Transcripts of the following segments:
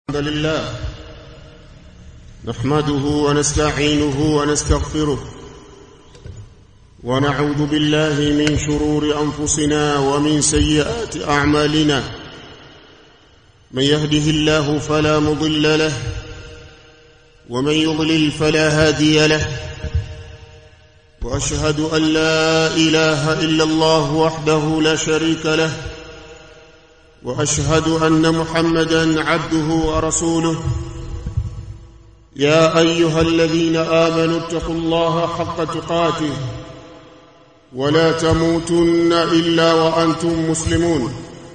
الحمد لله نحمده ونستعينه ونستغفره ونعوذ بالله من شرور أنفسنا ومن سيئات أعمالنا من يهده الله فلا مضل له ومن يضلل فلا هادي له وأشهد أن لا إله إلا الله وحده لا شريك له وأشهد أن محمدًا عبده ورسوله يا أيها الذين آمنوا اتقوا الله حق تقاته ولا تموتن إلا وأنتم مسلمون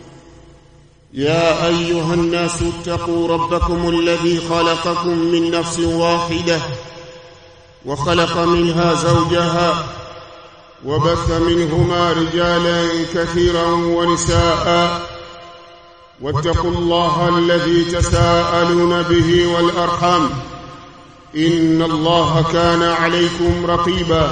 يا أيها الناس اتقوا ربكم الذي خلقكم من نفس واحدة وخلق منها زوجها وبث منهما رجالا كثيرا ونساء واتقوا الله الذي تساءلون به والأرحام إن الله كان عليكم رقيبا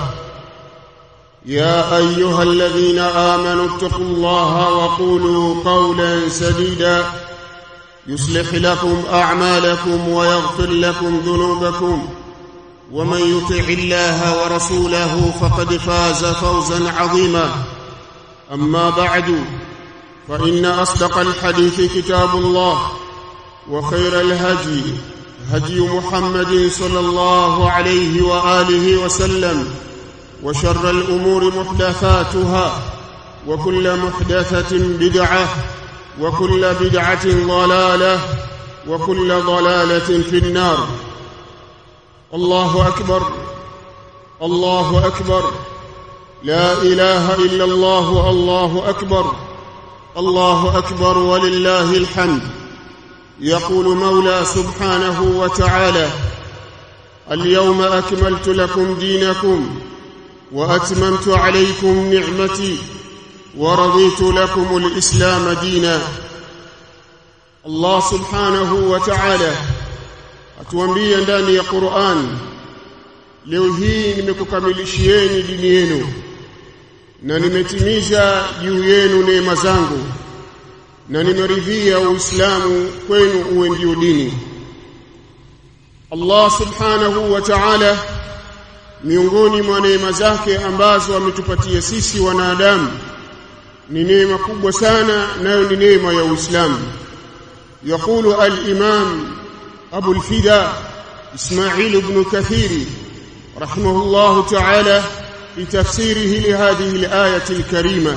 يا أيها الذين آمنوا اتقوا الله وقولوا قولا سديدا يصلح لكم أعمالكم ويغفر لكم ذنوبكم ومن يطع الله ورسوله فقد فاز فوزا عظيما أما بعد فإن أصدق الحديث كتاب الله وخير الهدي هدي محمد صلى الله عليه وآله وسلم وشر الأمور محدثاتها وكل محدثة بدعة وكل بدعة ضلالة وكل ضلالة في النار الله أكبر الله أكبر لا إله إلا الله الله أكبر الله أكبر ولله الحمد يقول مولى سبحانه وتعالى اليوم أكملت لكم دينكم وأتممت عليكم نعمتي ورضيت لكم الإسلام دينا الله سبحانه وتعالى atuambia ndani ya Qur'an leo hii nimekukamilishieni dini yenu na nimetimiza juu yenu neema zangu na nimeridhia Uislamu kwenu uwe ndio dini. Allah subhanahu wa ta'ala miongoni mwa neema zake ambazo ametupatia sisi wanadamu ni neema kubwa sana, nayo ni neema ya Uislamu. Yaqulu al-Imam Abu al-Fida Ismail ibn Kathir rahimahullah ta'ala في تفسيره لهذه الآية الكريمة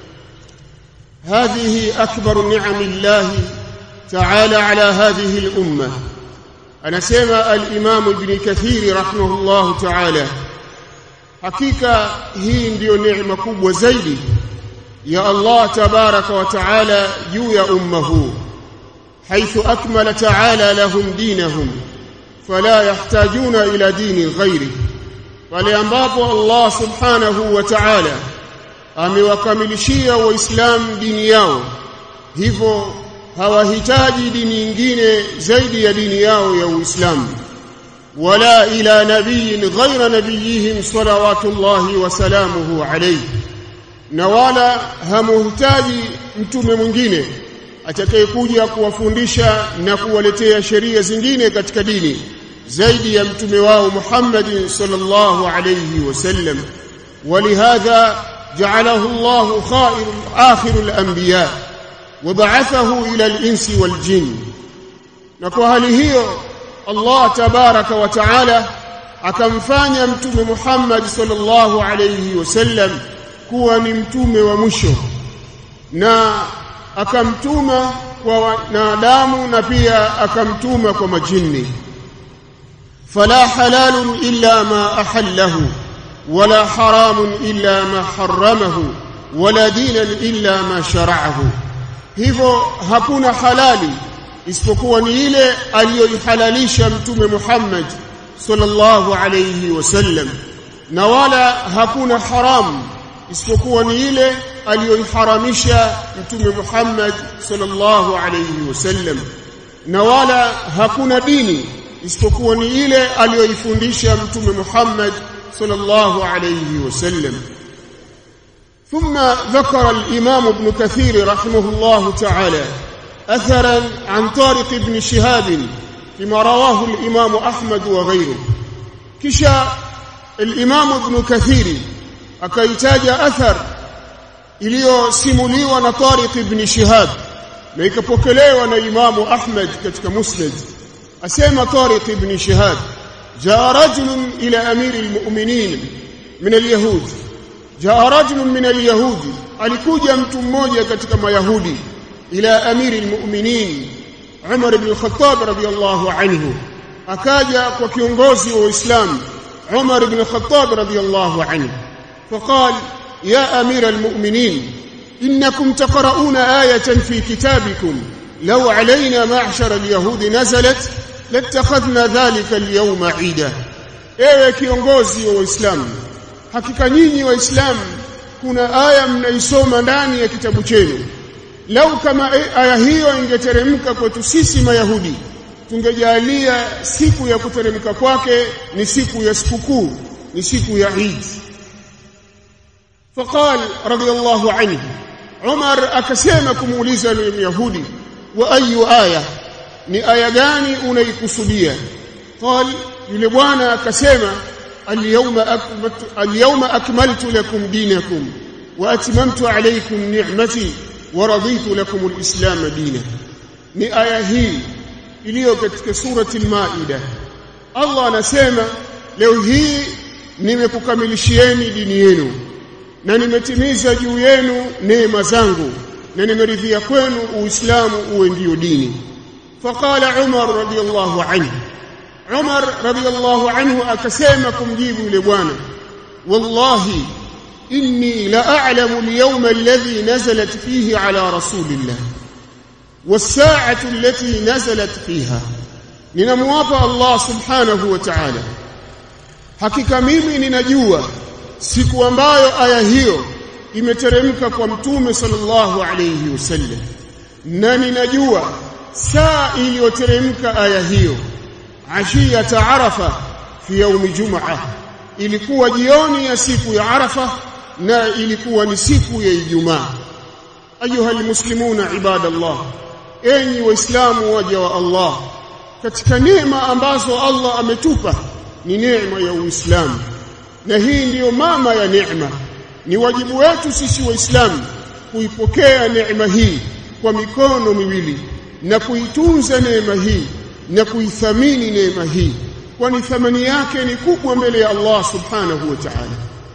هذه أكبر نعم الله تعالى على هذه الأمة. أنا سمع الإمام ابن كثير رحمه الله تعالى حقيقة هي ndio neema kubwa zaidi ya Allah tabaraka wa taala juu ya ummahu حيث أكمل تعالى لهم دينهم فلا يحتاجون إلى دين غيره pale ambapo Allah subhanahu wa ta'ala amewakamilishia waislamu dini yao, hivyo hawahitaji dini nyingine zaidi ya dini yao ya Uislamu. Wala ila nabiyyin ghayra nabiyihim salawatullahi wa salamuhu alayhi, na wala hamuhitaji mtume mwingine atakayekuja kuwafundisha na kuwaletea sheria zingine katika dini zaidi ya mtume wao Muhammad sallallahu alayhi wasallam. ولهذا جعله الله آخر الأنبياء وبعثه إلى الإنس والجن. na kwa hali hiyo Allah tabaraka wa taala akamfanya mtume Muhammad sallallahu alayhi wasallam kuwa ni mtume wa mwisho, na akamtuma kwa wanadamu na pia akamtuma kwa majini. فلا حلال إلا ما أحله ولا حرام إلا ما حرمه ولا دين إلا ما شرعه. hivyo hakuna halali isipokuwa ni ile aliyoihalalisha mtume Muhammad sallallahu alayhi wasallam, na wala hakuna haram isipokuwa ni ile aliyoiharamisha mtume Muhammad sallallahu alayhi wasallam, na wala hakuna dini isipokuwa ni ile aliyoifundisha mtume Muhammad sallallahu alayhi wasallam. ثم ذكر الإمام ابن كثير رحمه الله تعالى أثرا عن طارق بن شهاب فيما رواه الإمام أحمد وغيره. كشا الإمام ابن كثير أكيتاج أثر iliyosimuliwa na Tariq ibn Shihab na ikapokelewa na Imam Ahmad katika Musnad. Asema Tariq ibn Shihab, jaa rajulun ila amiri almu'minin min alyahud, jaa rajulun min alyahud, alikuja mtu mmoja katika mayahudi ila amiri almu'minin Umar ibn al-Khattab radiyallahu anhu, akaja kwa kiongozi wa Uislamu Umar ibn al-Khattab radiyallahu anhu, faqala يا أمير المؤمنين إنكم تقرؤون آية في كتابكم لو علينا معشر اليهود نزلت لاتخذنا ذلك اليوم عيدا. ewe kiongozi wa Uislamu, hakika nyinyi waislamu kuna aya mnaisoma ndani ya kitabu chenu, lau kama aya hiyo ingeteremka kwetu sisi mayahudi tungejalia siku ya kuteremka kwake ni siku ya sikukuu, ni siku ya Eid. فقال رضي الله عنه عمر akasema kumuuliza yule Myahudi, wa ayu aya, ni aya gani unaikusudia? قال yule bwana akasema, al-yawma akmaltu lakum dinakum wa atmamtu alaykum ni'mati wa raditu lakum al-islam dinan. Ni aya hii iliyo katika surati al-Maida. Allah anasema leo hii nimekukamilishieni dini yenu na nimetimiza juu yenu neema zangu na nimeridhia kwenu Uislamu uwe ndio dini. Faqala Umar radiyallahu anhu, Umar radiyallahu anhu akasema kumjibu yule bwana, wallahi inni la a'lamu al-yawma alladhi nazalat fihi ala rasulillah was-sa'atu allati nazalat fiha. Ninamwapa Allah subhanahu wa ta'ala, hakika mimi ninajua siku ambayo aya hiyo imeteremka kwa mtume sallallahu alayhi wasallam, na ninajua saa iliyoteremka aya hiyo ashiyata Arafa fi yaumi Jum'a, ilikuwa jioni ya siku ya Arafa na ilikuwa ni siku ya Ijumaa. Ayuha almuslimuna ibadallah, enyi waislamu waja wa Allah, katika neema ambazo Allah ametupa ni neema ya Uislamu, na hii ndiyo mama ya neema. Ni wajibu wetu sisi waislamu kuipokea neema hii kwa mikono miwili na kuitunza neema hii na kuithamini neema hii, kwani thamani yake ni kubwa mbele ya Allah subhanahu wa ta'ala.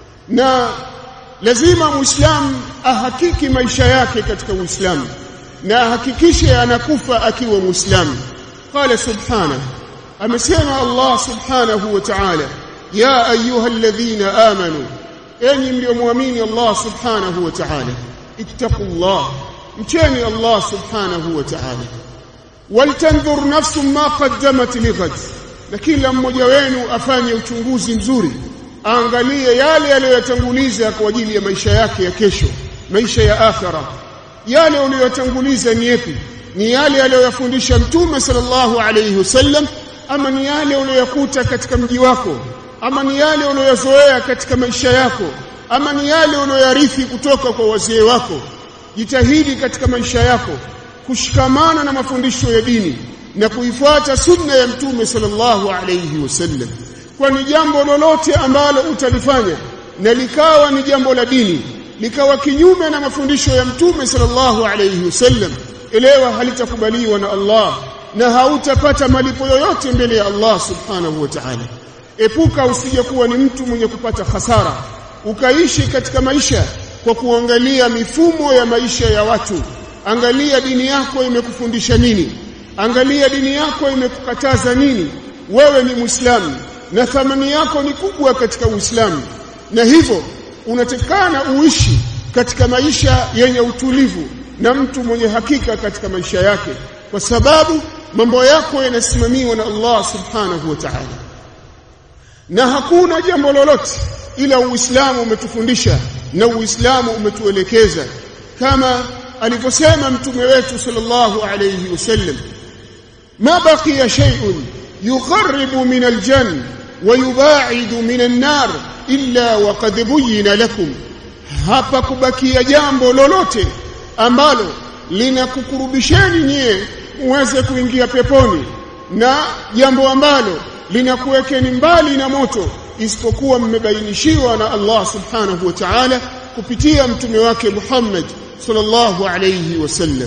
Na lazima muislamu ahakiki maisha yake katika Uislamu na ahakikishe anakufa akiwa muislamu. Qala subhanahu, amesema Allah subhanahu wa ta'ala, ya ayuha alladhina amanu, enyi mliomuamini Allah subhanahu wa ta'ala, ittaqullah, mcheni Allah subhanahu wa ta'ala, waltanzur nafsum ma qaddamat lighad, na kila mmoja wenu afanye uchunguzi mzuri, aangalie yale aliyotanguliza kwa ajili ya maisha yake ya kesho, maisha ya akhira. Yale uliyotanguliza ni yapi? Ni yale aliyofundisha mtume sallallahu alayhi wasallam, ama ni yale uliyokuta katika mji wako, ama ni yale uliyozoea katika maisha yako, ama ni yale uliyorithi kutoka kwa wazee wako? Jitahidi katika maisha yako kushikamana na mafundisho ya dini na kuifuata sunna ya mtume sallallahu alayhi wasallam, kwani jambo lolote ambalo utalifanya na likawa ni jambo la dini likawa kinyume na mafundisho ya mtume sallallahu alayhi wasallam, elewa halitakubaliwa na Allah na hautapata malipo yoyote mbele ya Allah subhanahu wa ta'ala. Epuka usije kuwa ni mtu mwenye kupata hasara ukaishi katika maisha kwa kuangalia mifumo ya maisha ya watu. Angalia dini yako imekufundisha nini, angalia dini yako imekukataza nini. Wewe ni Muislamu na thamani yako ni kubwa katika Uislamu, na hivyo unatakana uishi katika maisha yenye utulivu na mtu mwenye hakika katika maisha yake, kwa sababu mambo yako yanasimamiwa na Allah subhanahu wa ta'ala. Na hakuna jambo lolote ila Uislamu umetufundisha na Uislamu umetuelekeza, kama alivyosema mtume wetu sallallahu alayhi wasallam, ma baqiya shay'un yuqarribu min aljanna wa yubaidu min an-nar illa waqad buyyina lakum, hapa kubakia jambo lolote ambalo linakukurubisheni nyie muweze kuingia peponi, na jambo ambalo linakuwekeni mbali na moto, isipokuwa mmebainishiwa na Allah subhanahu wa ta'ala kupitia mtume wake Muhammad sallallahu alayhi wasallam.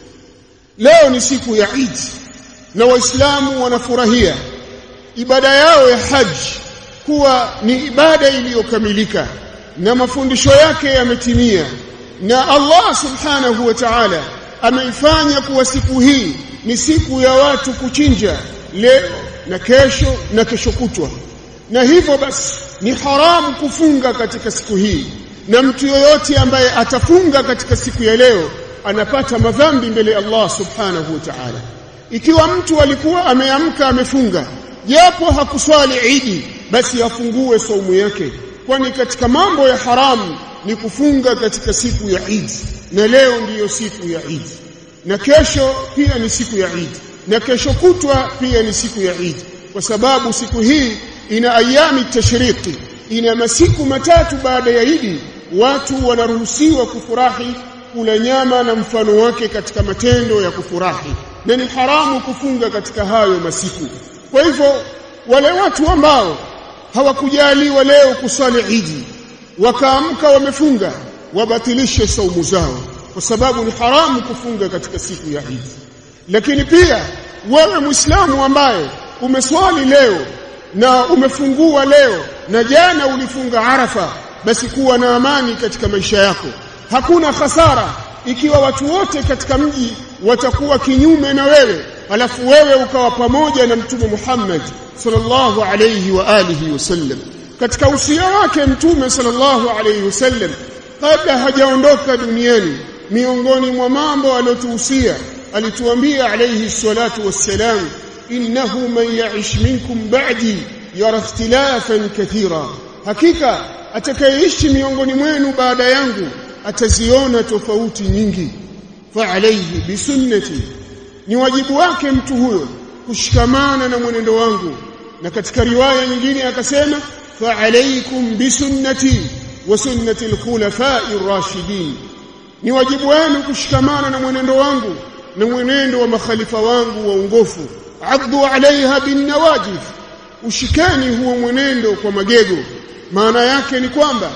Leo ni siku ya Eid na Waislamu wanafurahia ibada yao ya haji kuwa ni ibada iliyokamilika na mafundisho yake yametimia, na Allah subhanahu wa ta'ala ameifanya kuwa siku hii ni siku ya watu kuchinja leo na kesho kutwa. Na hivyo basi ni haramu kufunga katika siku hii, na mtu yoyote ambaye atafunga katika siku ya leo anapata madhambi mbele Allah subhanahu wa ta'ala. Ikiwa mtu alikuwa ameamka amefunga japo hakuswali Eid, basi afungue saumu yake, kwani katika mambo ya haramu ni kufunga katika siku ya Eid. Na leo ndiyo siku ya Eid, na kesho pia ni siku ya Eid, na kesho kutwa pia ni siku ya Eid, kwa sababu siku hii ina ayami tashriki, ina masiku matatu baada ya Eid. Watu wanaruhusiwa kufurahi, kula nyama na mfano wake katika matendo ya kufurahi, na ni haramu kufunga katika hayo masiku. Kwa hivyo wale watu ambao hawakujaliwa leo kusali Eid wakaamka wamefunga, wabatilishe saumu zao, kwa sababu ni haramu kufunga katika siku ya Eid. Lakini pia wewe Muislamu ambaye umeswali leo na umefungua leo na jana ulifunga Arafa, basi kuwa na amani katika maisha yako. Hakuna hasara ikiwa watu wote katika mji watakuwa kinyume na wewe, alafu wewe ukawa pamoja na Mtume Muhammad sallallahu alayhi wa alihi wasallam. Katika usia wake Mtume sallallahu alayhi wasallam kabla hajaondoka duniani, miongoni mwa mambo aliyotuhusia, alituambia alayhi salatu wassalam, innahu man ya'ish minkum ba'di yara ikhtilafan kathira, hakika atakayeishi miongoni mwenu baada yangu ataziona tofauti nyingi. Fa alayhi bisunnati, ni wajibu wake mtu huyo kushikamana na mwenendo wangu. Na katika riwaya nyingine akasema, fa alaykum bisunnati wa sunnati al-khulafa'i ar-rashidin, ni wajibu wenu kushikamana na mwenendo wangu na mwenendo wa makhalifa wangu waongofu. Addu alaiha bin nawajif, ushikeni huo mwenendo kwa magego. Maana yake ni kwamba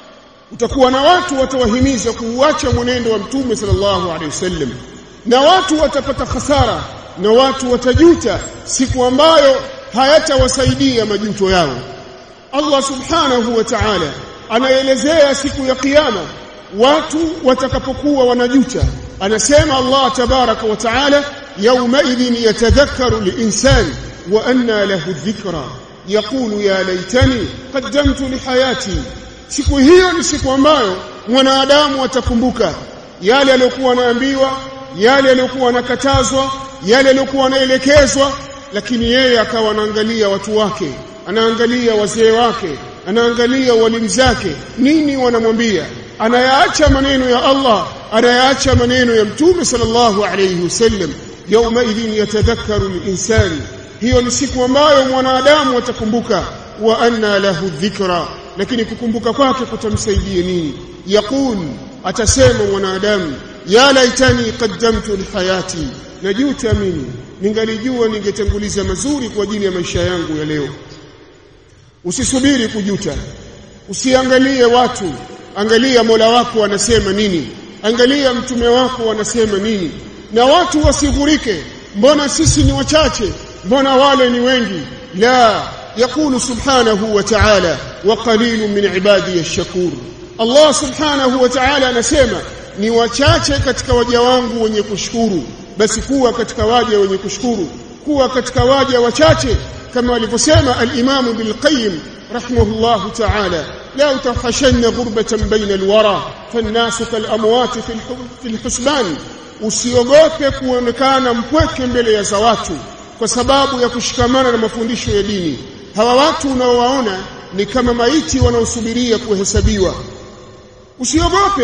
utakuwa na watu watawahimiza kuuacha mwenendo wa Mtume sallallahu alaihi wasallam, na watu watapata hasara, na watu watajuta siku ambayo hayatawasaidia majuto yao. Allah subhanahu wa ta'ala anaelezea siku ya kiyama watu watakapokuwa wanajuta. Anasema Allah tabaraka wa ta'ala, yawma idhin yatadhakkaru al-insan wa anna lahu dhikra yaqulu ya laitani qaddamtu li hayati. Siku hiyo ni siku ambayo mwanadamu atakumbuka yale aliyokuwa anaambiwa, yale aliyokuwa anakatazwa, yale aliyokuwa anaelekezwa, lakini yeye akawa anaangalia watu wake, anaangalia wazee wake, anaangalia walimu zake, nini wanamwambia. Anayaacha maneno ya Allah, anayaacha maneno ya Mtume sallallahu alayhi wasallam. Yawma idhin yatadhakkaru al-insan, hiyo ni siku ambayo mwanadamu atakumbuka, wa anna lahu dhikra, lakini kukumbuka kwake kutamsaidia nini? Yaqul, atasema mwanadamu, ya laitani qaddamtu lihayati, najuta mimi, ningalijua ningetanguliza mazuri kwa ajili ya maisha yangu ya leo. Usisubiri kujuta, usiangalie watu, angalia Mola wako anasema nini, angalia mtume wako anasema nini. Na watu wasigurike, mbona sisi ni wachache, mbona wale ni wengi. La, yakulu subhanahu wa ta'ala, wa qalilun min ibadi ash-shakur. Allah subhanahu wa ta'ala anasema ni wachache katika waja wangu wenye kushukuru. Basi kuwa katika waja wenye kushukuru, kuwa katika waja wachache, kama alivyosema al-Imam Ibn Qayyim rahimahullahu ta'ala, la utahashanna ghurbatan baina al-wara fan-nasu kal-amwat fi al-husban. Usiogope kuonekana mpweke mbele ya watu kwa sababu ya kushikamana na mafundisho ya dini. Hawa watu unaowaona ni kama maiti wanaosubiria kuhesabiwa. Usiogope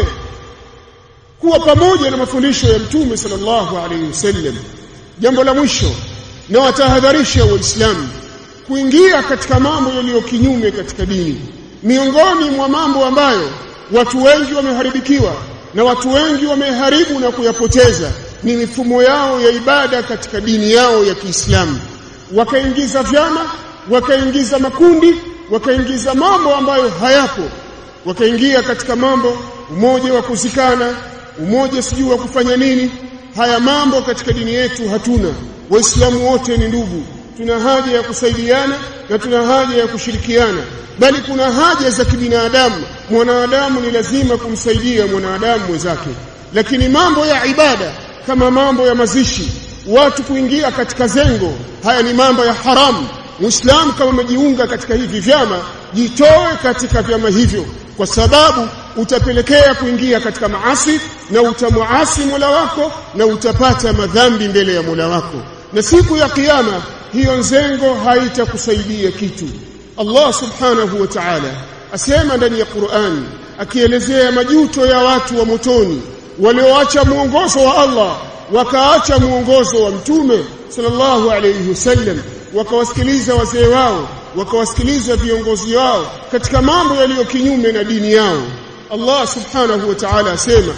kuwa pamoja na mafundisho ya Mtume sallallahu alaihi wasallam. Jambo la mwisho, na watahadharisha Waislamu kuingia katika mambo yaliyo kinyume katika dini. Miongoni mwa mambo ambayo watu wengi wameharibikiwa na watu wengi wameharibu na kuyapoteza ni mifumo yao ya ibada katika dini yao ya Kiislamu. Wakaingiza vyama, wakaingiza makundi, wakaingiza mambo ambayo hayapo, wakaingia katika mambo umoja wa kuzikana, umoja sijui wa kufanya nini. Haya mambo katika dini yetu hatuna. Waislamu wote ni ndugu, tuna haja ya kusaidiana na tuna haja ya kushirikiana, bali kuna haja za kibinadamu. Mwanadamu ni lazima kumsaidia mwanadamu mwenzake, lakini mambo ya ibada kama mambo ya mazishi, watu kuingia katika zengo, haya ni mambo ya haramu. Muislamu kama umejiunga katika hivi vyama, jitoe katika vyama hivyo, kwa sababu utapelekea kuingia katika maasi na utamuasi Mola wako na utapata madhambi mbele ya Mola wako, na siku ya kiyama hiyo nzengo haitakusaidia kitu. Allah subhanahu wa ta'ala asema ndani ya Qur'an akielezea majuto ya watu wa motoni walioacha muongozo wa Allah, wakaacha muongozo wa Mtume sallallahu alayhi wasallam, wakawasikiliza wazee wao, wakawasikiliza viongozi wao katika mambo yaliyo kinyume na dini yao. Allah subhanahu wa ta'ala asema,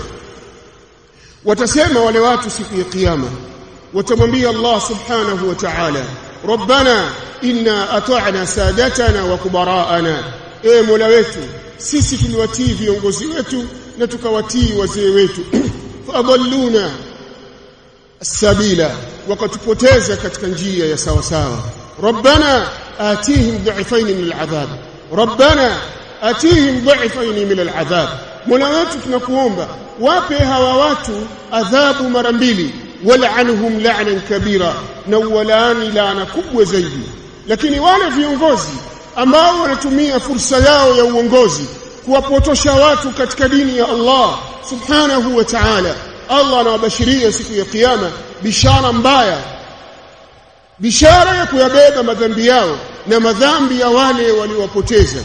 watasema wale watu siku ya kiyama, watamwambia Allah subhanahu wa ta'ala, rabbana inna ata'na sadatana wa kubara'ana, Mola wetu sisi tuliwatii viongozi wetu na tukawatii wazee wetu, faadalluna sabila, wakatupoteza katika njia ya sawa sawa. Rabbana atihim dhi'fayn min al'adhab, rabbana atihim dhi'fayn min al'adhab, Mola wetu tunakuomba wape hawa watu adhabu mara mbili, wal'anhum la'nan kabira, na walaani laana kubwa zaidi. Lakini wale viongozi ambao wanatumia fursa yao ya uongozi kuwapotosha watu katika dini ya Allah subhanahu wa ta'ala, Allah anawabashiria siku ya kiyama bishara mbaya, bishara ya kuyabeba madhambi yao na madhambi ya wale waliowapoteza.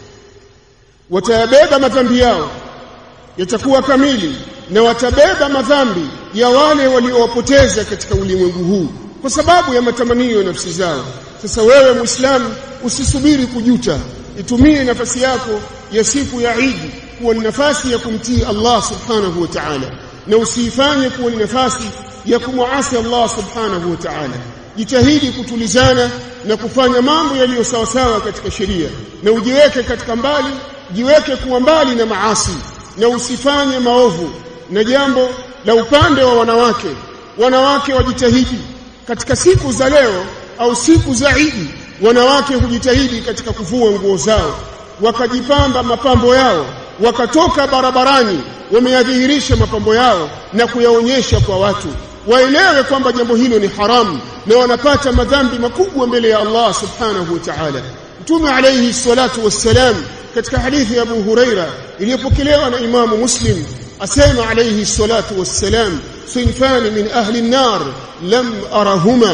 Watayabeba madhambi yao, yatakuwa kamili, na watabeba madhambi ya wale waliowapoteza katika ulimwengu huu kwa sababu ya matamanio ya nafsi zao. Sasa wewe Muislamu usisubiri kujuta, itumie nafasi yako ya siku ya Eid kuwa ni nafasi ya kumtii Allah subhanahu wa ta'ala, na usifanye kuwa ni nafasi ya kumuasi Allah subhanahu wa ta'ala. Jitahidi kutulizana na kufanya mambo yaliyo sawa sawa katika sheria, na ujiweke katika mbali, jiweke kuwa mbali na maasi, na usifanye maovu. Na jambo la upande wa wanawake wajitahidi katika siku za leo au siku za Eid, wanawake hujitahidi katika kuvua nguo zao, wakajipamba mapambo yao, wakatoka barabarani wameyadhihirisha mapambo yao na kuyaonyesha kwa watu, waelewe kwamba jambo hilo ni haramu na wanapata madhambi makubwa mbele ya Allah subhanahu wa ta'ala. Mtume alayhi salatu wassalam katika hadithi ya Abu Huraira iliyopokelewa na Imamu Muslim asema alayhi salatu wassalam, sinfani min ahli an-nar lam arahuma,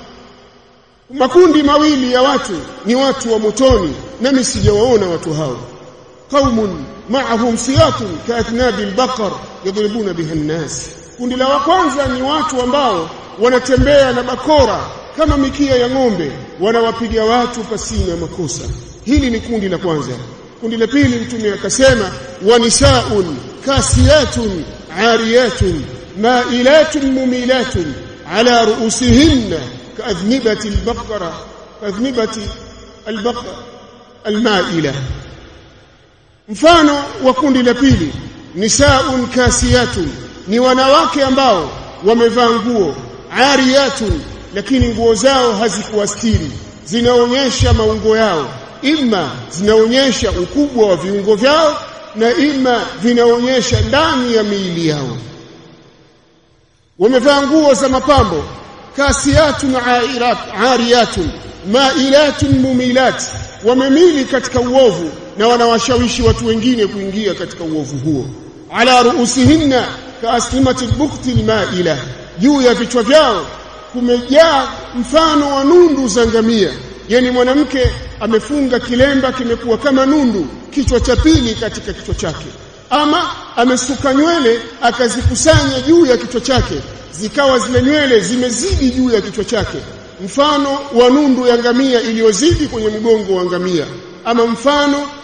makundi mawili ya watu ni watu wa motoni nami sijawaona watu hao. Qaumun ma'ahum siyatun ka'athnabil baqar yadribuna biha an-nas, kundi la kwanza ni watu ambao wanatembea na bakora kama mikia ya ng'ombe, wanawapiga watu pasina makosa. Hili ni kundi la kwanza. Kundi la pili Mtume akasema, wa nisaun kasiyatun ariyatun ma'ilatun mumilatun ala ru'usihinna ka'adhnibati al-baqara ka'adhnibati al-baqara al-ma'ila. Mfano wa kundi la pili, nisaun kasiyatun, ni wanawake ambao wamevaa nguo, ariyatun, lakini nguo zao hazikuwastiri, zinaonyesha maungo yao, ima zinaonyesha ukubwa wa viungo vyao na ima vinaonyesha ndani ya miili yao. Wamevaa nguo za mapambo, kasiyatun ariyatun ma'ilatun mumilat, wamemili katika uovu na wanawashawishi watu wengine kuingia katika uovu huo. Ala ruusihinna kaaslimati al-bukhti al-ma'ila, juu ya vichwa vyao kumejaa mfano wa nundu za ngamia. Yani mwanamke amefunga kilemba kimekuwa kama nundu kichwa cha pili katika kichwa chake, ama amesuka nywele akazikusanya juu ya kichwa chake zikawa zile nywele zimezidi juu ya kichwa chake, mfano wa nundu ya ngamia iliyozidi kwenye mgongo wa ngamia, ama mfano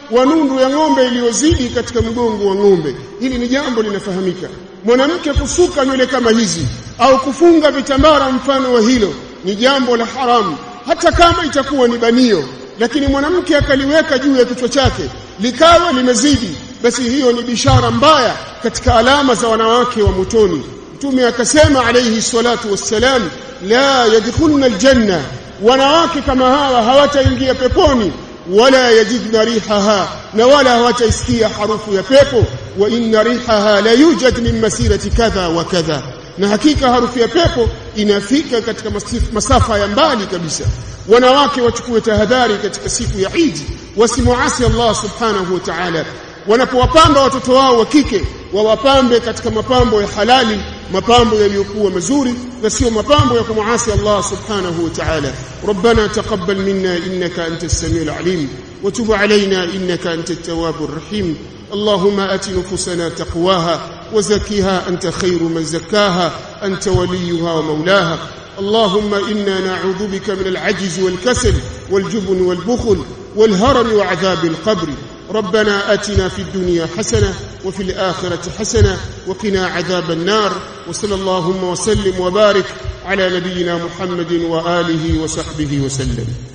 wa nundu ya ng'ombe iliyozidi katika mgongo wa ng'ombe. Hili ni jambo linafahamika. Mwanamke kusuka nywele kama hizi au kufunga vitambara mfano wa hilo ni jambo la haramu, hata kama itakuwa ni banio, lakini mwanamke akaliweka juu ya kichwa chake likawa limezidi, basi hiyo ni bishara mbaya katika alama za wanawake wa motoni. Mtume akasema alayhi salatu wassalam, la yadkhuluna aljanna, wanawake kama hawa hawataingia peponi, wala yajidna rihaha, na wala hawataisikia harufu ya pepo, wa inna rihaha la yujad min masirati kadha wa kadha, na hakika harufu ya pepo inafika katika masafa ya mbali kabisa. Wanawake wachukue tahadhari katika siku ya Eid, wasimuasi Allah subhanahu wa ta'ala. Wanapowapamba watoto wao wa kike, wawapambe katika mapambo ya halali, mapambo yaliyokuwa mazuri, na sio mapambo ya kumuasi Allah subhanahu wa ta'ala. Rabbana taqabbal minna innaka antas samiul alim wa tub alayna innaka antat tawwabur rahim. اللهم آت نفوسنا تقواها وزكها أنت خير من زكاها أنت وليها ومولاها. اللهم إنا نعوذ بك من العجز والكسل والجبن والبخل والهرم وعذاب القبر. ربنا آتنا في الدنيا حسنة وفي الآخرة حسنة وقنا عذاب النار. وصلى اللهم وسلم وبارك على نبينا محمد وآله وصحبه وسلم.